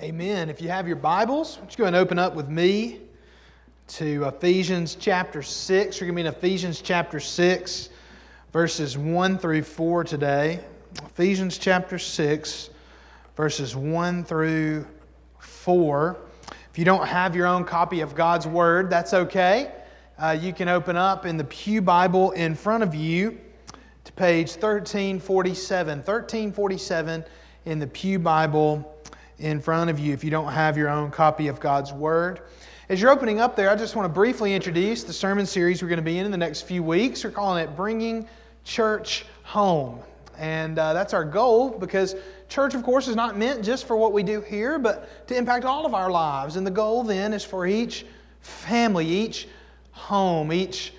Amen. If you have your Bibles, why don't you go and open up with me to Ephesians chapter 6. We're going to be in Ephesians chapter 6, verses 1 through 4 today. Ephesians chapter 6, verses 1 through 4. If you don't have your own copy of God's Word, that's okay. You can open up in the Pew Bible in front of you to page 1347. 1347 in the Pew Bible in front of you if you don't have your own copy of God's Word. As you're opening up there, I just want to briefly introduce the sermon series we're going to be in the next few weeks. We're calling it Bringing Church Home. And that's our goal, because church, of course, is not meant just for what we do here, but to impact all of our lives. And the goal then is for each family, each home, each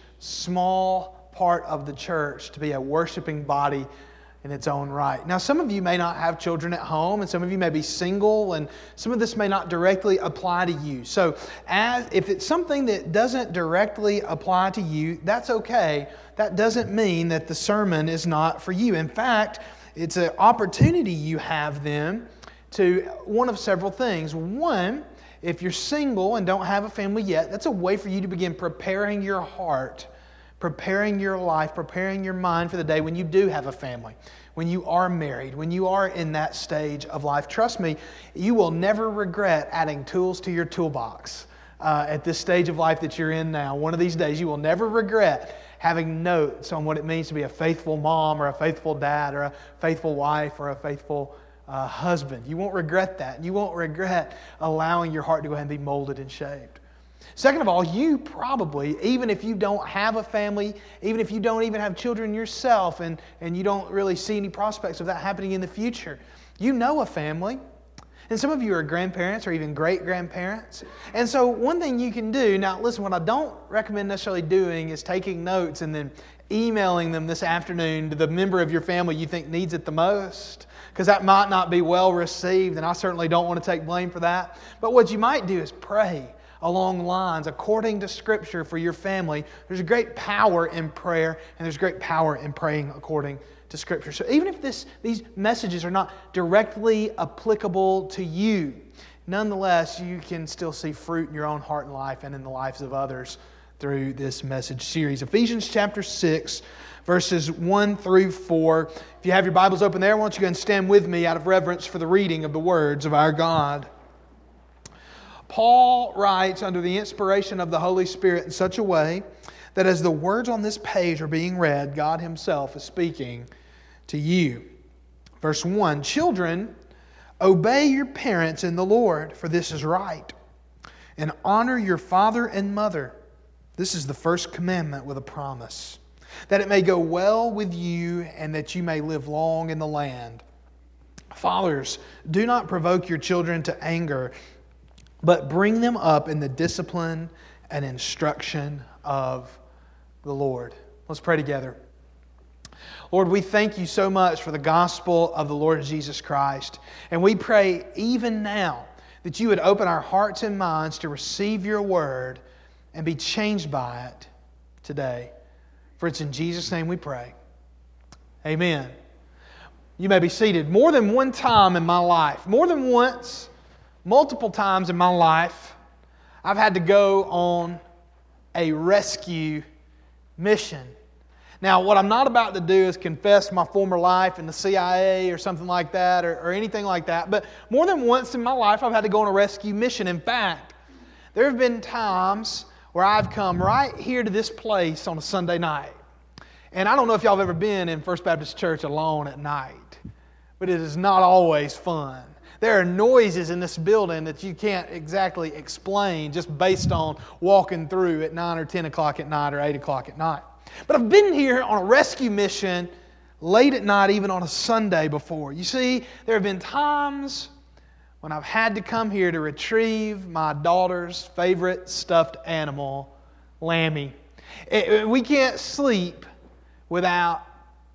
small part of the church to be a worshiping body in its own right. Now, some of you may not have children at home, and some of you may be single, and some of this may not directly apply to you. So, if it's something that doesn't directly apply to you, that's okay. That doesn't mean that the sermon is not for you. In fact, it's an opportunity you have then to one of several things. One, if you're single and don't have a family yet, that's a way for you to begin preparing your heart, preparing your life, preparing your mind for the day when you do have a family, when you are married, when you are in that stage of life. Trust me, you will never regret adding tools to your toolbox at this stage of life that you're in now. One of these days, you will never regret having notes on what it means to be a faithful mom or a faithful dad or a faithful wife or a faithful husband. You won't regret that. You won't regret allowing your heart to go ahead and be molded and shaped. Second of all, you probably, even if you don't have a family, even if you don't even have children yourself, and you don't really see any prospects of that happening in the future, you know a family. And some of you are grandparents or even great-grandparents. And so one thing you can do, now listen, what I don't recommend necessarily doing is taking notes and then emailing them this afternoon to the member of your family you think needs it the most, because that might not be well received, and I certainly don't want to take blame for that. But what you might do is pray along lines, according to Scripture, for your family. There's a great power in prayer, and there's great power in praying according to Scripture. So even if these messages are not directly applicable to you, nonetheless, you can still see fruit in your own heart and life and in the lives of others through this message series. Ephesians chapter 6, verses 1 through 4. If you have your Bibles open there, why don't you go and stand with me out of reverence for the reading of the words of our God. Paul writes under the inspiration of the Holy Spirit in such a way that as the words on this page are being read, God Himself is speaking to you. Verse 1, Children, obey your parents in the Lord, for this is right. And honor your father and mother. This is the first commandment with a promise, that it may go well with you and that you may live long in the land. Fathers, do not provoke your children to anger, but bring them up in the discipline and instruction of the Lord. Let's pray together. Lord, we thank You so much for the gospel of the Lord Jesus Christ. And we pray even now that You would open our hearts and minds to receive Your word and be changed by it today. For it's in Jesus' name we pray. Amen. You may be seated. More than one time in my life, more than once, multiple times in my life, I've had to go on a rescue mission. Now, what I'm not about to do is confess my former life in the CIA or something like that or anything like that, but more than once in my life, I've had to go on a rescue mission. In fact, there have been times where I've come right here to this place on a Sunday night. And I don't know if y'all have ever been in First Baptist Church alone at night, but it is not always fun. There are noises in this building that you can't exactly explain just based on walking through at 9 or 10 o'clock at night or 8 o'clock at night. But I've been here on a rescue mission late at night, even on a Sunday before. You see, there have been times when I've had to come here to retrieve my daughter's favorite stuffed animal, Lammy. We can't sleep without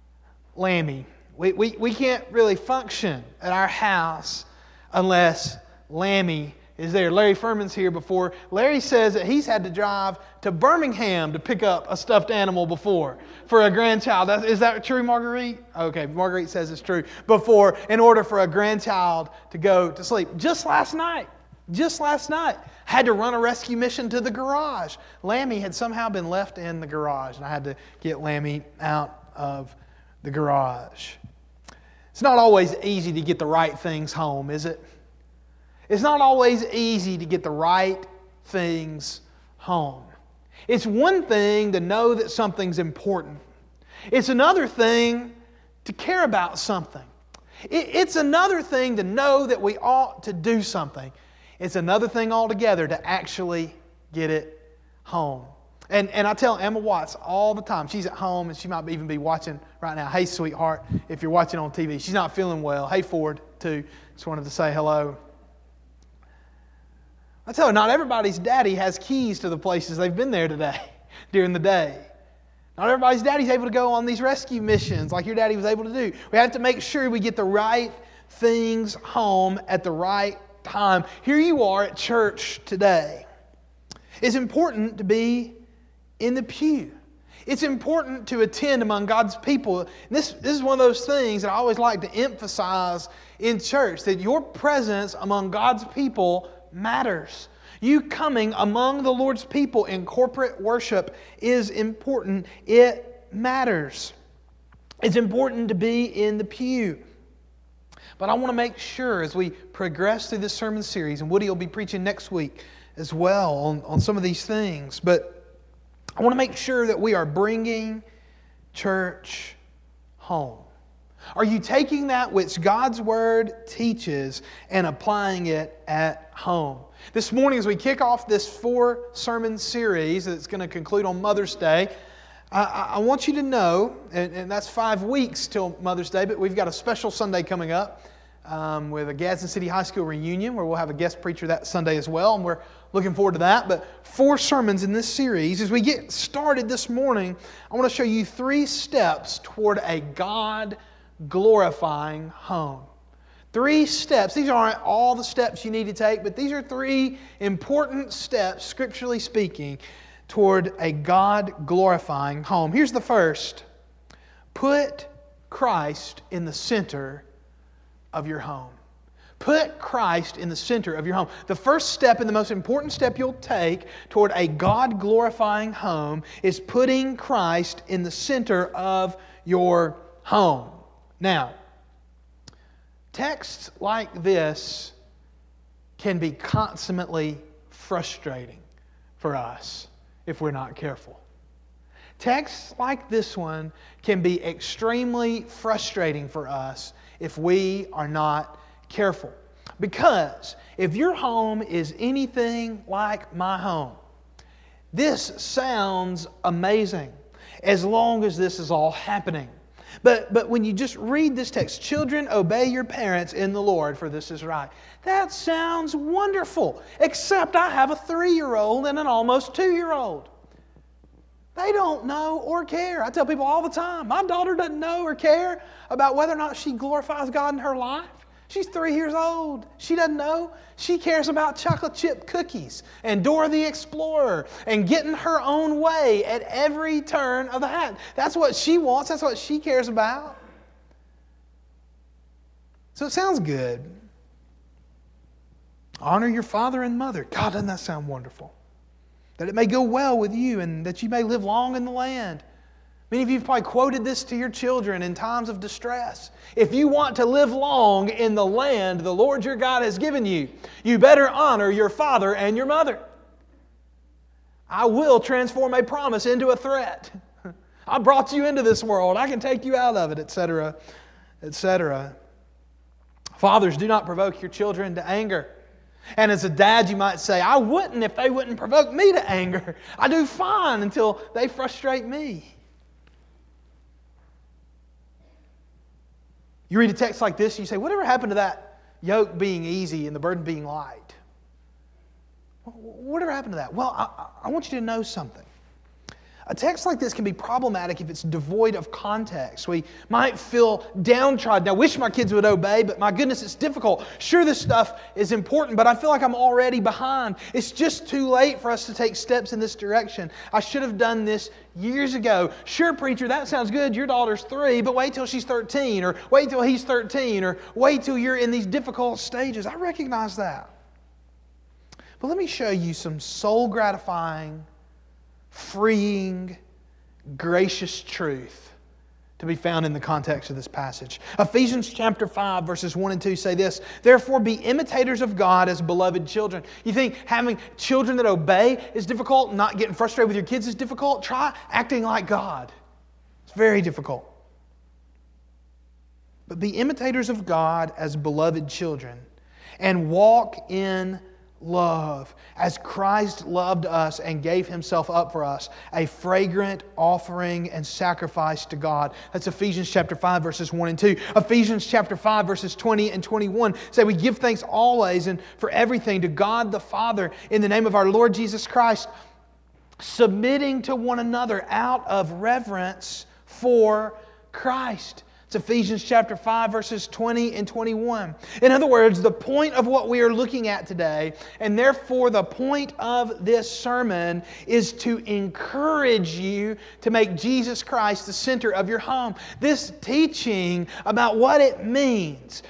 Lammy. We can't really function at our house unless Lammy is there. Larry Furman's here before. Larry says that he's had to drive to Birmingham to pick up a stuffed animal before for a grandchild. Is that true, Marguerite? Okay, Marguerite says it's true. Before, in order for a grandchild to go to sleep. Just last night, had to run a rescue mission to the garage. Lammy had somehow been left in the garage, and I had to get Lammy out of the garage. It's not always easy to get the right things home, is it? It's not always easy to get the right things home. It's one thing to know that something's important. It's another thing to care about something. It's another thing to know that we ought to do something. It's another thing altogether to actually get it home. And I tell Emma Watts all the time, she's at home and she might even be watching right now. Hey, sweetheart, if you're watching on TV. She's not feeling well. Hey, Ford, too. Just wanted to say hello. I tell her, not everybody's daddy has keys to the places they've been there today, during the day. Not everybody's daddy's able to go on these rescue missions like your daddy was able to do. We have to make sure we get the right things home at the right time. Here you are at church today. It's important to be in the pew. It's important to attend among God's people. And this is one of those things that I always like to emphasize in church, that your presence among God's people matters. You coming among the Lord's people in corporate worship is important. It matters. It's important to be in the pew. But I want to make sure as we progress through this sermon series, and Woody will be preaching next week as well on some of these things, but I want to make sure that we are bringing church home. Are you taking that which God's Word teaches and applying it at home? This morning, as we kick off this 4-sermon series that's going to conclude on Mother's Day, I want you to know, and that's 5 weeks till Mother's Day, but we've got a special Sunday coming up with a Gadsden City High School reunion where we'll have a guest preacher that Sunday as well, and we're looking forward to that. But 4 sermons in this series. As we get started this morning, I want to show you 3 steps toward a God-glorifying home. 3 steps. These aren't all the steps you need to take, but these are 3 important steps, scripturally speaking, toward a God-glorifying home. Here's the first. Put Christ in the center of your home. Put Christ in the center of your home. The first step and the most important step you'll take toward a God-glorifying home is putting Christ in the center of your home. Now, texts like this can be consummately frustrating for us if we're not careful. Texts like this one can be extremely frustrating for us if we are not careful. Because if your home is anything like my home, this sounds amazing as long as this is all happening. But when you just read this text, children, obey your parents in the Lord, for this is right. That sounds wonderful, except I have a 3-year-old and an almost 2-year-old. They don't know or care. I tell people all the time, my daughter doesn't know or care about whether or not she glorifies God in her life. She's 3 years old. She doesn't know. She cares about chocolate chip cookies and Dora the Explorer and getting her own way at every turn of the hat. That's what she wants. That's what she cares about. So it sounds good. Honor your father and mother. God, doesn't that sound wonderful? That it may go well with you and that you may live long in the land. Many of you have probably quoted this to your children in times of distress. If you want to live long in the land the Lord your God has given you, you better honor your father and your mother. I will transform a promise into a threat. I brought you into this world. I can take you out of it, etc., etc. Fathers, do not provoke your children to anger. And as a dad, you might say, I wouldn't if they wouldn't provoke me to anger. I do fine until they frustrate me. You read a text like this, and you say, whatever happened to that yoke being easy and the burden being light? Whatever happened to that? Well, I want you to know something. A text like this can be problematic if it's devoid of context. We might feel downtrodden. I wish my kids would obey, but my goodness, it's difficult. Sure, this stuff is important, but I feel like I'm already behind. It's just too late for us to take steps in this direction. I should have done this years ago. Sure, preacher, that sounds good. Your daughter's 3, but wait till she's 13, or wait till he's 13, or wait till you're in these difficult stages. I recognize that. But let me show you some soul-gratifying, freeing, gracious truth to be found in the context of this passage. Ephesians chapter 5, verses 1 and 2 say this, "Therefore be imitators of God as beloved children." You think having children that obey is difficult? Not getting frustrated with your kids is difficult? Try acting like God. It's very difficult. But be imitators of God as beloved children and walk in love, as Christ loved us and gave Himself up for us, a fragrant offering and sacrifice to God. That's Ephesians chapter 5, verses 1 and 2. Ephesians chapter 5, verses 20 and 21 say, "We give thanks always and for everything to God the Father in the name of our Lord Jesus Christ, submitting to one another out of reverence for Christ." It's Ephesians chapter 5, verses 20 and 21. In other words, the point of what we are looking at today, and therefore the point of this sermon, is to encourage you to make Jesus Christ the center of your home. This teaching about what it means,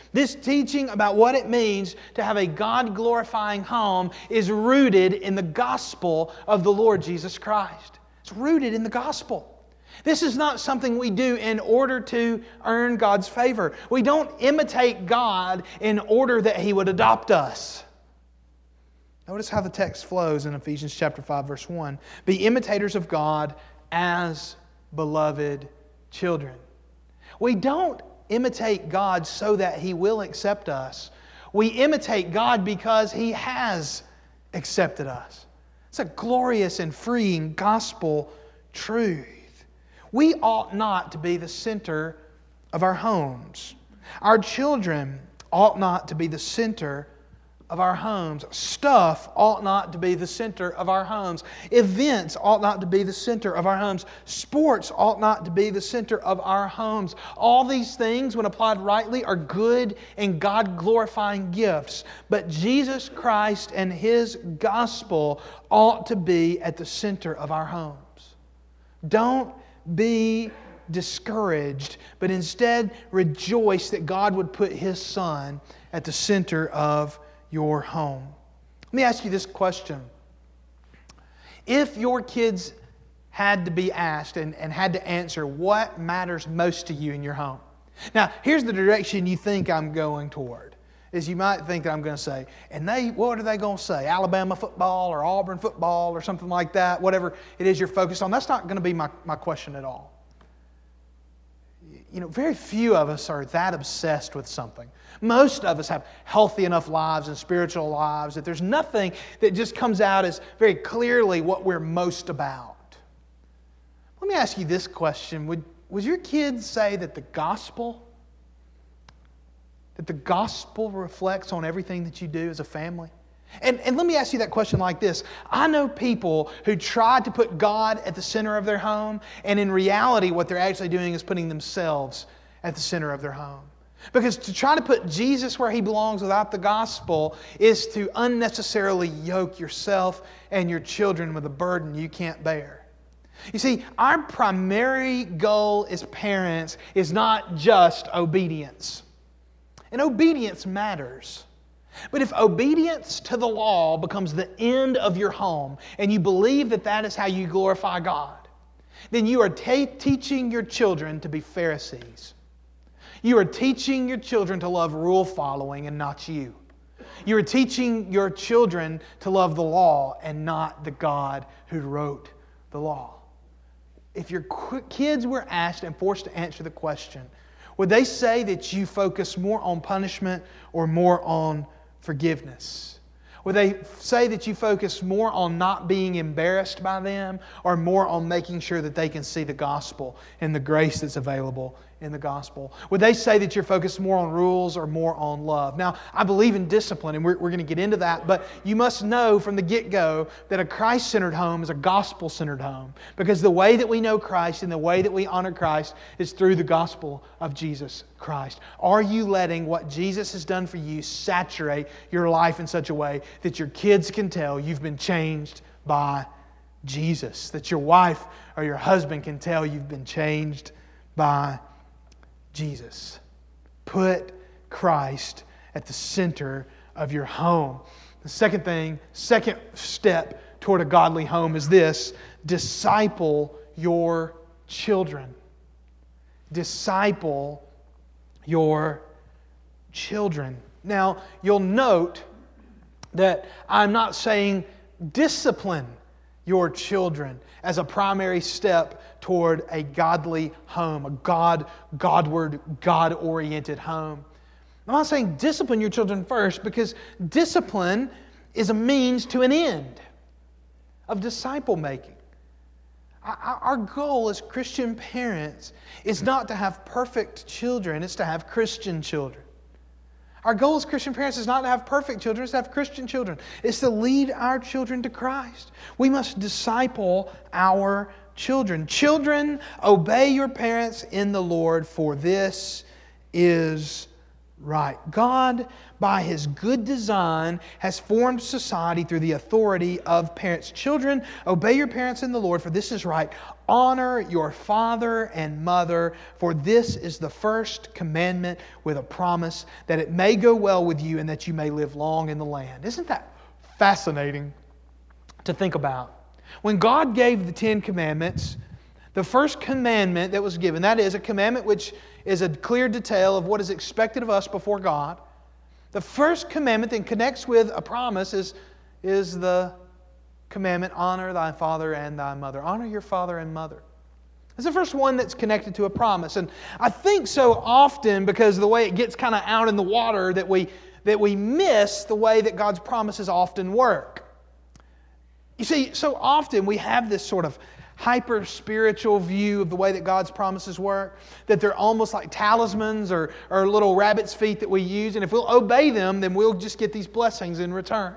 to have a God-glorifying home is rooted in the gospel of the Lord Jesus Christ. It's rooted in the gospel. This is not something we do in order to earn God's favor. We don't imitate God in order that He would adopt us. Notice how the text flows in Ephesians chapter 5, verse 1. Be imitators of God as beloved children. We don't imitate God so that He will accept us. We imitate God because He has accepted us. It's a glorious and freeing gospel truth. We ought not to be the center of our homes. Our children ought not to be the center of our homes. Stuff ought not to be the center of our homes. Events ought not to be the center of our homes. Sports ought not to be the center of our homes. All these things, when applied rightly, are good and God-glorifying gifts. But Jesus Christ and His gospel ought to be at the center of our homes. Don't be discouraged, but instead rejoice that God would put His Son at the center of your home. Let me ask you this question. If your kids had to be asked and had to answer what matters most to you in your home. Now, here's the direction you think I'm going toward. Is you might think that I'm going to say, what are they going to say? Alabama football or Auburn football or something like that, whatever it is you're focused on. That's not going to be my question at all. You know, very few of us are that obsessed with something. Most of us have healthy enough lives and spiritual lives that there's nothing that just comes out as very clearly what we're most about. Let me ask you this question. Would your kids say that the gospel reflects on everything that you do as a family? And let me ask you that question like this. I know people who try to put God at the center of their home, and in reality what they're actually doing is putting themselves at the center of their home. Because to try to put Jesus where He belongs without the gospel is to unnecessarily yoke yourself and your children with a burden you can't bear. You see, our primary goal as parents is not just obedience. And obedience matters. But if obedience to the law becomes the end of your home, and you believe that that is how you glorify God, then you are teaching your children to be Pharisees. You are teaching your children to love rule following and not you. You are teaching your children to love the law and not the God who wrote the law. If your kids were asked and forced to answer the question, would they say that you focus more on punishment or more on forgiveness? Would they say that you focus more on not being embarrassed by them or more on making sure that they can see the gospel and the grace that's available in the gospel? Would they say that you're focused more on rules or more on love? Now, I believe in discipline, and we're going to get into that, but you must know from the get-go that a Christ-centered home is a gospel-centered home, because the way that we know Christ and the way that we honor Christ is through the gospel of Jesus Christ. Are you letting what Jesus has done for you saturate your life in such a way that your kids can tell you've been changed by Jesus? That your wife or your husband can tell you've been changed by Jesus. Put Christ at the center of your home. The second step toward a godly home is this: disciple your children. Disciple your children. Now, you'll note that I'm not saying discipline your children as a primary step toward a godly home, a Godward, God-oriented home. I'm not saying discipline your children first, because discipline is a means to an end of disciple making. Our goal as Christian parents is not to have perfect children, it's to have Christian children. Our goal as Christian parents is not to have perfect children, it's to have Christian children. It's to lead our children to Christ. We must disciple our children. Children, obey your parents in the Lord, for this is right. God, by His good design, has formed society through the authority of parents. Children, obey your parents in the Lord, for this is right. Honor your father and mother, for this is the first commandment with a promise that it may go well with you and that you may live long in the land. Isn't that fascinating to think about? When God gave the 10 commandments, the first commandment that was given, that is a commandment which is a clear detail of what is expected of us before God. The first commandment that connects with a promise is the commandment, honor thy father and thy mother. Honor your father and mother. It's the first one that's connected to a promise. And I think so often, because of the way it gets kind of out in the water, that we miss the way that God's promises often work. You see, so often we have this sort of hyper-spiritual view of the way that God's promises work, that they're almost like talismans or little rabbit's feet that we use, and if we'll obey them, then we'll just get these blessings in return.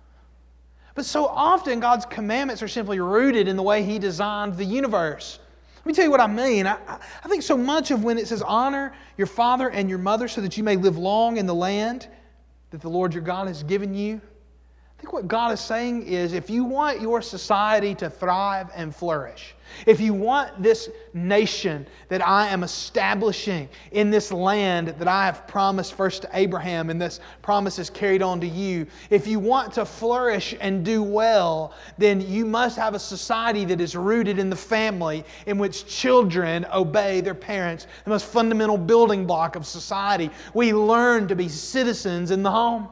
But so often God's commandments are simply rooted in the way He designed the universe. Let me tell you what I mean. I think so much of when it says honor your father and your mother so that you may live long in the land that the Lord your God has given you, I think what God is saying is, if you want your society to thrive and flourish, if you want this nation that I am establishing in this land that I have promised first to Abraham, and this promise is carried on to you, if you want to flourish and do well, then you must have a society that is rooted in the family, in which children obey their parents, the most fundamental building block of society. We learn to be citizens in the home.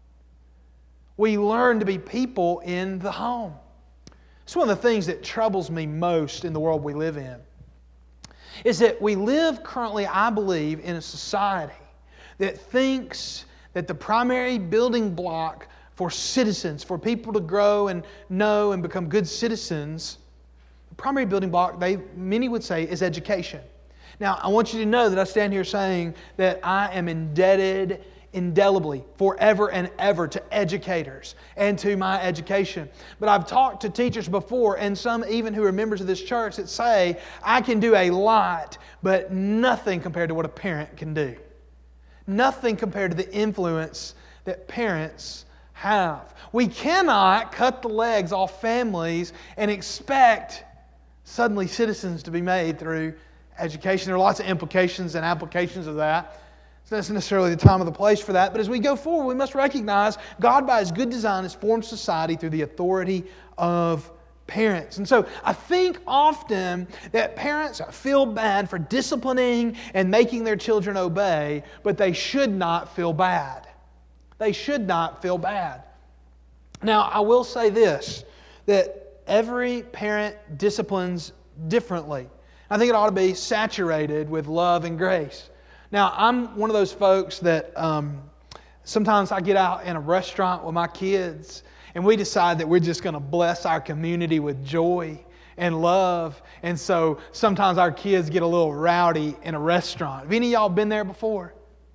We learn to be people in the home. It's one of the things that troubles me most in the world we live in, is that we live currently, I believe, in a society that thinks that the primary building block for citizens, for people to grow and know and become good citizens, the primary building block, many would say, is education. Now, I want you to know that I stand here saying that I am indebted indelibly, forever and ever, to educators and to my education. But I've talked to teachers before, and some even who are members of this church, that say, I can do a lot, but nothing compared to what a parent can do. Nothing compared to the influence that parents have. We cannot cut the legs off families and expect suddenly citizens to be made through education. There are lots of implications and applications of that. It's not necessarily the time or the place for that, but as we go forward, we must recognize God, by His good design, has formed society through the authority of parents. And so I think often that parents feel bad for disciplining and making their children obey, but they should not feel bad. They should not feel bad. Now, I will say this, that every parent disciplines differently. I think it ought to be saturated with love and grace. Now, I'm one of those folks that sometimes I get out in a restaurant with my kids and we decide that we're just going to bless our community with joy and love. And so sometimes our kids get a little rowdy in a restaurant. Have any of y'all been there before?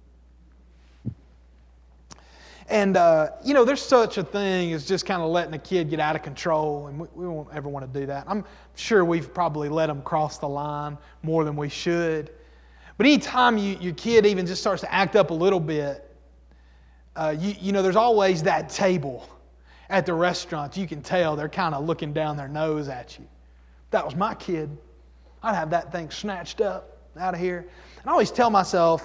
And, there's such a thing as just kind of letting a kid get out of control, and we won't ever want to do that. I'm sure we've probably let them cross the line more than we should. But anytime your kid even just starts to act up a little bit, there's always that table at the restaurant. You can tell they're kind of looking down their nose at you. If that was my kid, I'd have that thing snatched up out of here. And I always tell myself,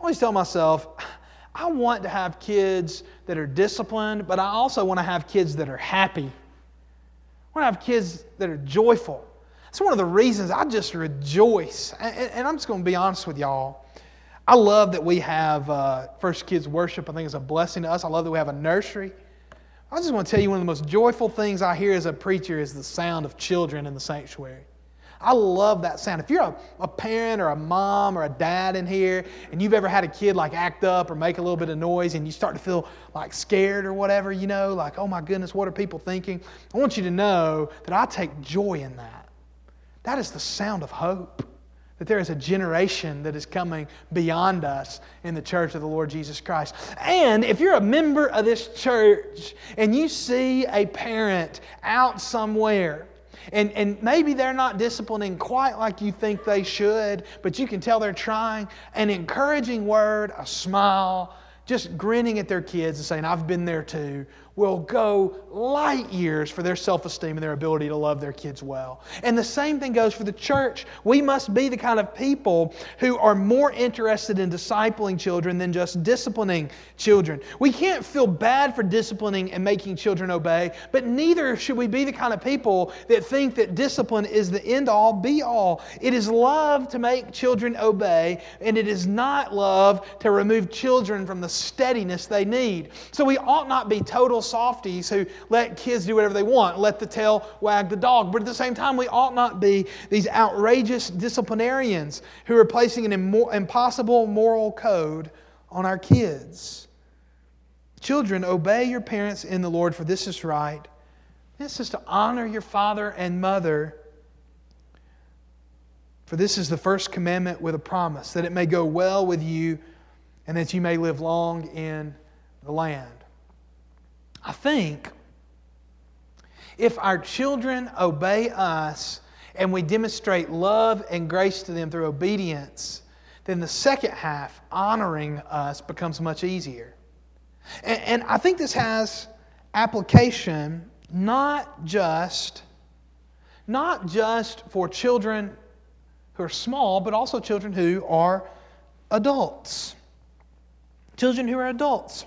I want to have kids that are disciplined, but I also want to have kids that are happy. I want to have kids that are joyful. That's one of the reasons I just rejoice. And I'm just going to be honest with y'all. I love that we have First Kids Worship. I think it's a blessing to us. I love that we have a nursery. I just want to tell you one of the most joyful things I hear as a preacher is the sound of children in the sanctuary. I love that sound. If you're a parent or a mom or a dad in here and you've ever had a kid like act up or make a little bit of noise and you start to feel like scared or whatever, like, oh my goodness, what are people thinking? I want you to know that I take joy in that. That is the sound of hope. That there is a generation that is coming beyond us in the church of the Lord Jesus Christ. And if you're a member of this church and you see a parent out somewhere and maybe they're not disciplining quite like you think they should, but you can tell they're trying, an encouraging word, a smile, just grinning at their kids and saying, I've been there too, will go light years for their self-esteem and their ability to love their kids well. And the same thing goes for the church. We must be the kind of people who are more interested in discipling children than just disciplining children. We can't feel bad for disciplining and making children obey, but neither should we be the kind of people that think that discipline is the end-all, be-all. It is love to make children obey, and it is not love to remove children from the steadiness they need. So we ought not be total softies who let kids do whatever they want, let the tail wag the dog. But at the same time, we ought not be these outrageous disciplinarians who are placing an impossible moral code on our kids. Children, obey your parents in the Lord, for this is right. This is to honor your father and mother. For this is the first commandment with a promise, that it may go well with you and that you may live long in the land. I think if our children obey us and we demonstrate love and grace to them through obedience, then the second half, honoring us, becomes much easier. And I think this has application not just for children who are small, but also children who are adults. Children who are adults.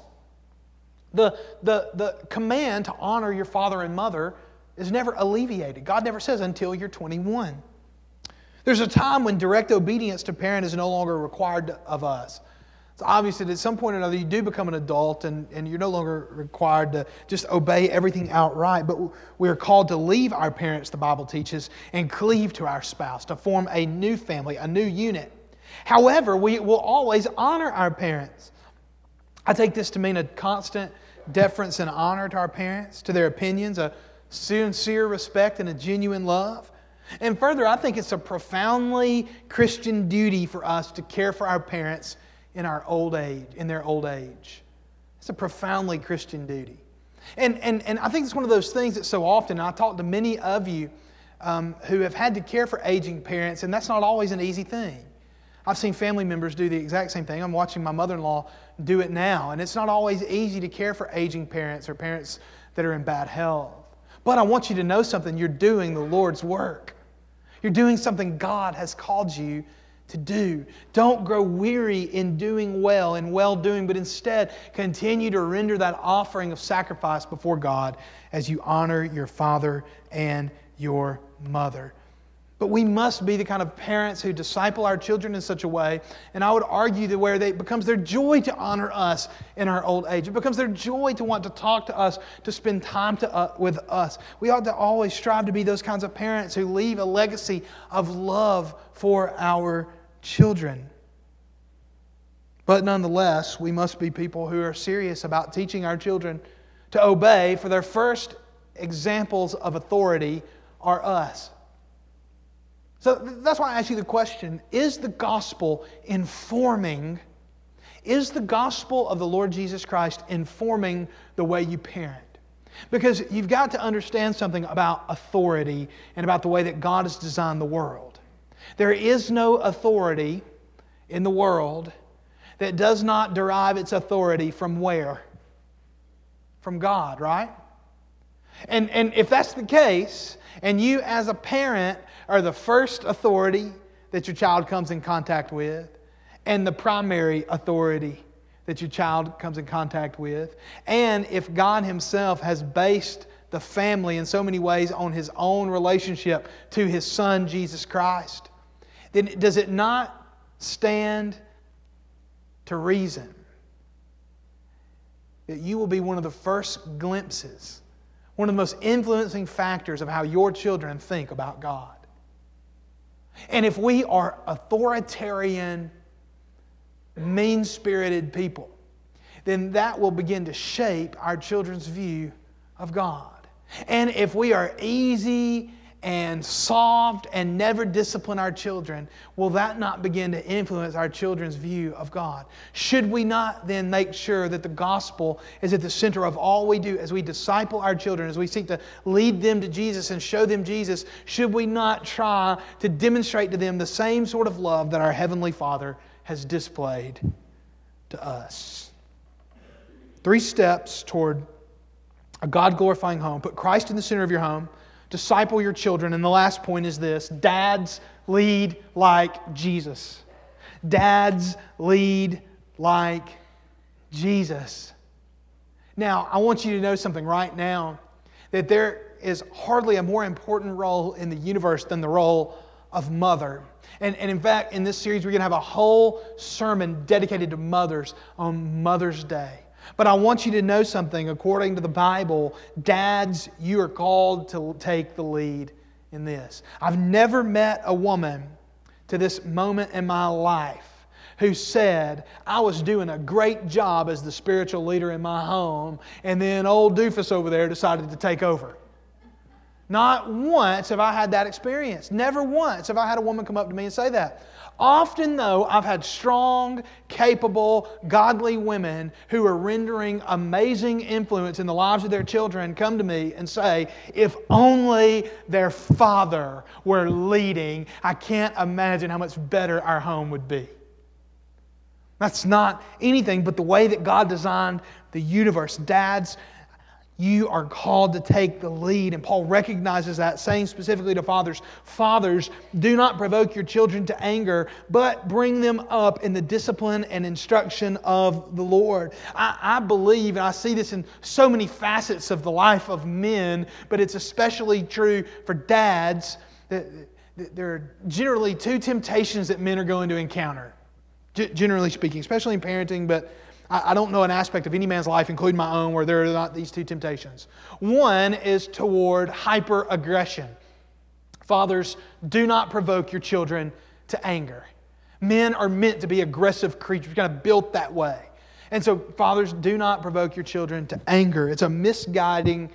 The command to honor your father and mother is never alleviated. God never says until you're 21. There's a time when direct obedience to parent is no longer required of us. It's obvious that at some point or another you do become an adult and you're no longer required to just obey everything outright. But we are called to leave our parents, the Bible teaches, and cleave to our spouse, to form a new family, a new unit. However, we will always honor our parents. I take this to mean a constant deference and honor to our parents, to their opinions, a sincere respect and a genuine love. And further, I think it's a profoundly Christian duty for us to care for our parents in their old age. It's a profoundly Christian duty. And I think it's one of those things that so often, and I talk to many of you who have had to care for aging parents, and that's not always an easy thing. I've seen family members do the exact same thing. I'm watching my mother-in-law do it now. And it's not always easy to care for aging parents or parents that are in bad health. But I want you to know something. You're doing the Lord's work. You're doing something God has called you to do. Don't grow weary in doing well, in well-doing, but instead continue to render that offering of sacrifice before God as you honor your father and your mother. But we must be the kind of parents who disciple our children in such a way, and I would argue that where it becomes their joy to honor us in our old age. It becomes their joy to want to talk to us, to spend time with us. We ought to always strive to be those kinds of parents who leave a legacy of love for our children. But nonetheless, we must be people who are serious about teaching our children to obey, for their first examples of authority are us. So that's why I ask you the question, is the gospel of the Lord Jesus Christ informing the way you parent? Because you've got to understand something about authority and about the way that God has designed the world. There is no authority in the world that does not derive its authority from where? From God, right? And if that's the case, and you as a parent are the first authority that your child comes in contact with, and the primary authority that your child comes in contact with, and if God Himself has based the family in so many ways on His own relationship to His Son, Jesus Christ, then does it not stand to reason that you will be one of the first glimpses, one of the most influencing factors of how your children think about God? And if we are authoritarian, mean-spirited people, then that will begin to shape our children's view of God. And if we are easy and soft and never discipline our children, will that not begin to influence our children's view of God? Should we not then make sure that the gospel is at the center of all we do as we disciple our children, as we seek to lead them to Jesus and show them Jesus? Should we not try to demonstrate to them the same sort of love that our Heavenly Father has displayed to us? 3 steps toward a God-glorifying home. Put Christ in the center of your home. Disciple your children. And the last point is this: dads, lead like Jesus. Dads, lead like Jesus. Now, I want you to know something right now, that there is hardly a more important role in the universe than the role of mother. And in fact, in this series, we're going to have a whole sermon dedicated to mothers on Mother's Day. But I want you to know something. According to the Bible, dads, you are called to take the lead in this. I've never met a woman to this moment in my life who said, I was doing a great job as the spiritual leader in my home, and then old doofus over there decided to take over. Not once have I had that experience. Never once have I had a woman come up to me and say that. Often, though, I've had strong, capable, godly women who are rendering amazing influence in the lives of their children come to me and say, if only their father were leading, I can't imagine how much better our home would be. That's not anything but the way that God designed the universe. Dads, you are called to take the lead. And Paul recognizes that, saying specifically to fathers, fathers, do not provoke your children to anger, but bring them up in the discipline and instruction of the Lord. I believe, and I see this in so many facets of the life of men, but it's especially true for dads, that there are generally 2 temptations that men are going to encounter, generally speaking, especially in parenting, but I don't know an aspect of any man's life, including my own, where there are not these 2 temptations. One is toward hyper-aggression. Fathers, do not provoke your children to anger. Men are meant to be aggressive creatures, kind of built that way. And so, fathers, do not provoke your children to anger. It's a misguided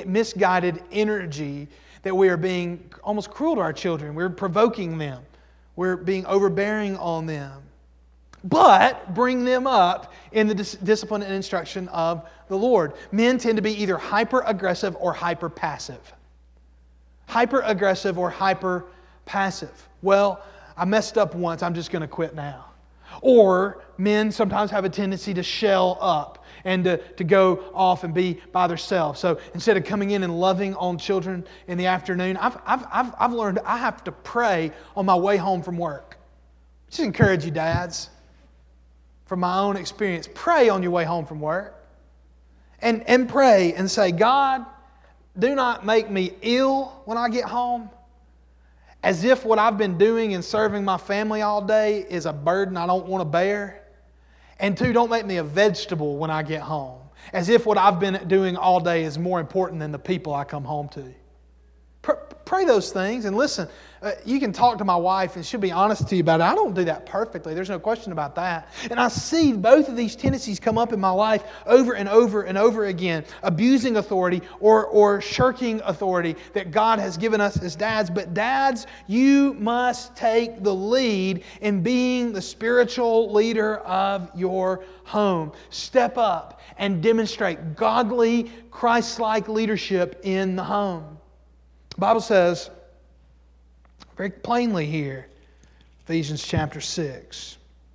energy that we are being almost cruel to our children. We're provoking them. We're being overbearing on them. But bring them up in the discipline and instruction of the Lord. Men tend to be either hyper-aggressive or hyper-passive. Hyper-aggressive or hyper-passive. Well, I messed up once, I'm just going to quit now. Or men sometimes have a tendency to shell up and to go off and be by themselves. So instead of coming in and loving on children in the afternoon, I've learned I have to pray on my way home from work. Just encourage you, dads. From my own experience, pray on your way home from work. And pray and say, God, do not make me ill when I get home, as if what I've been doing and serving my family all day is a burden I don't want to bear. And 2, don't make me a vegetable when I get home, as if what I've been doing all day is more important than the people I come home to. pray those things. And listen, you can talk to my wife and she'll be honest to you about it. I don't do that perfectly. There's no question about that. And I see both of these tendencies come up in my life over and over and over again. Abusing authority or shirking authority that God has given us as dads. But dads, you must take the lead in being the spiritual leader of your home. Step up and demonstrate godly, Christ-like leadership in the home. The Bible says very plainly here, Ephesians chapter 6,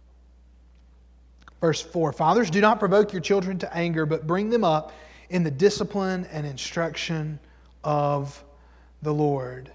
verse 4, Fathers, do not provoke your children to anger, but bring them up in the discipline and instruction of the Lord.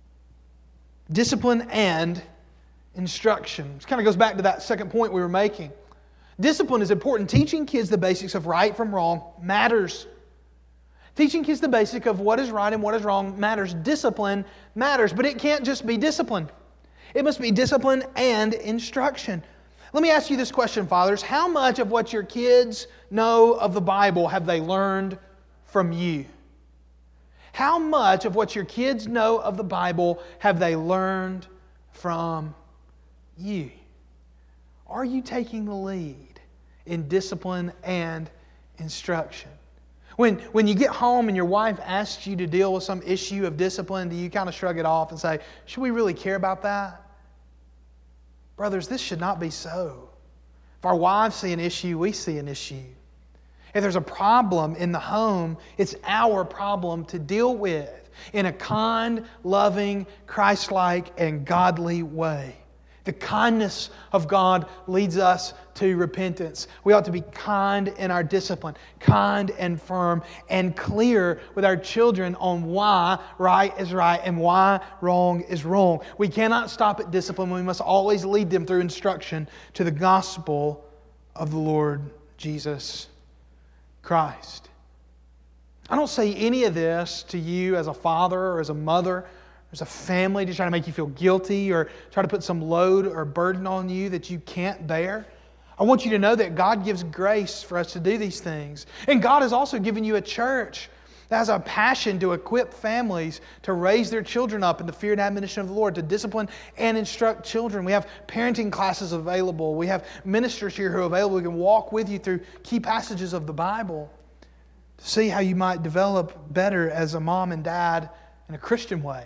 Discipline and instruction. This kind of goes back to that second point we were making. Discipline is important. Teaching kids the basics of right from wrong matters. Teaching kids the basic of what is right and what is wrong matters. Discipline matters, but it can't just be discipline. It must be discipline and instruction. Let me ask you this question, fathers. How much of what your kids know of the Bible have they learned from you? How much of what your kids know of the Bible have they learned from you? Are you taking the lead in discipline and instruction? When you get home and your wife asks you to deal with some issue of discipline, do you kind of shrug it off and say, should we really care about that? Brothers, this should not be so. If our wives see an issue, we see an issue. If there's a problem in the home, it's our problem to deal with in a kind, loving, Christ-like, and godly way. The kindness of God leads us to repentance. We ought to be kind in our discipline, kind and firm, and clear with our children on why right is right and why wrong is wrong. We cannot stop at discipline. We must always lead them through instruction to the gospel of the Lord Jesus Christ. I don't say any of this to you as a father or as a mother, as a family, to try to make you feel guilty or try to put some load or burden on you that you can't bear. I want you to know that God gives grace for us to do these things. And God has also given you a church that has a passion to equip families to raise their children up in the fear and admonition of the Lord, to discipline and instruct children. We have parenting classes available. We have ministers here who are available who can walk with you through key passages of the Bible to see how you might develop better as a mom and dad in a Christian way.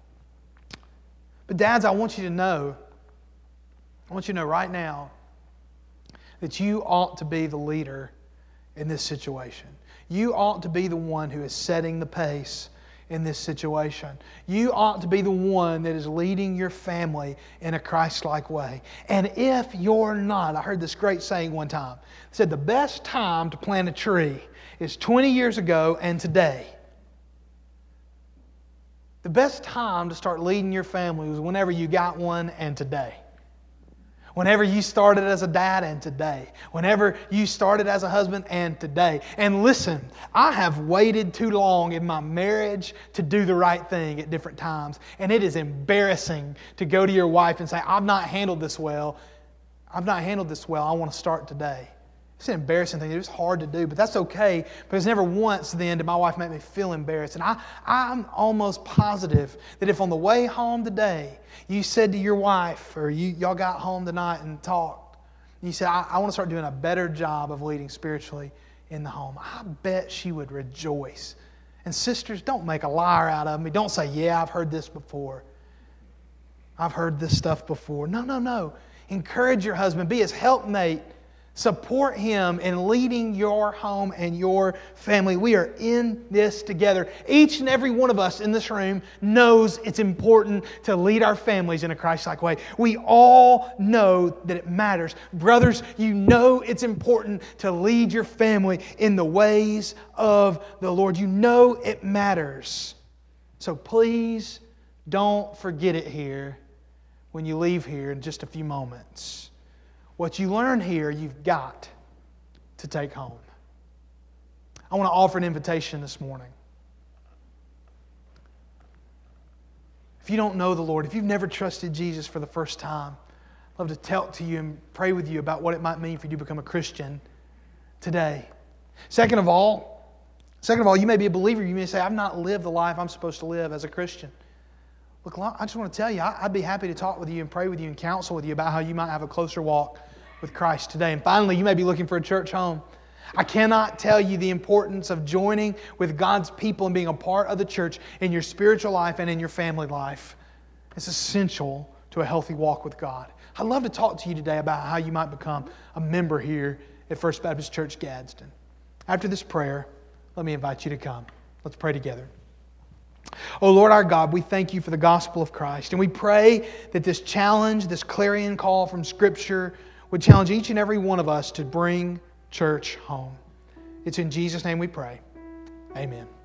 But dads, I want you to know right now that you ought to be the leader in this situation. You ought to be the one who is setting the pace in this situation. You ought to be the one that is leading your family in a Christ-like way. And if you're not, I heard this great saying one time. It said the best time to plant a tree is 20 years ago and today. The best time to start leading your family was whenever you got one and today. Whenever you started as a dad and today. Whenever you started as a husband and today. And listen, I have waited too long in my marriage to do the right thing at different times. And it is embarrassing to go to your wife and say, I've not handled this well. I want to start today. It's an embarrassing thing. It was hard to do, but that's okay because never once then did my wife make me feel embarrassed. And I'm almost positive that if on the way home today you said to your wife or y'all got home tonight and talked, and you said, I want to start doing a better job of leading spiritually in the home, I bet she would rejoice. And sisters, don't make a liar out of me. Don't say, yeah, I've heard this before. I've heard this stuff before. No. Encourage your husband. Be his helpmate. Support him in leading your home and your family. We are in this together. Each and every one of us in this room knows it's important to lead our families in a Christ-like way. We all know that it matters. Brothers, you know it's important to lead your family in the ways of the Lord. You know it matters. So please don't forget it here when you leave here in just a few moments. What you learn here, you've got to take home. I want to offer an invitation this morning. If you don't know the Lord, if you've never trusted Jesus for the first time, I'd love to talk to you and pray with you about what it might mean for you to become a Christian today. Second of all, you may be a believer. You may say, I've not lived the life I'm supposed to live as a Christian. look, I just want to tell you, I'd be happy to talk with you and pray with you and counsel with you about how you might have a closer walk with Christ today. And finally, you may be looking for a church home. I cannot tell you the importance of joining with God's people and being a part of the church in your spiritual life and in your family life. It's essential to a healthy walk with God. I'd love to talk to you today about how you might become a member here at First Baptist Church Gadsden. After this prayer, let me invite you to come. Let's pray together. Oh Lord our God, we thank you for the gospel of Christ. And we pray that this challenge, this clarion call from Scripture would challenge each and every one of us to bring church home. It's in Jesus' name we pray. Amen.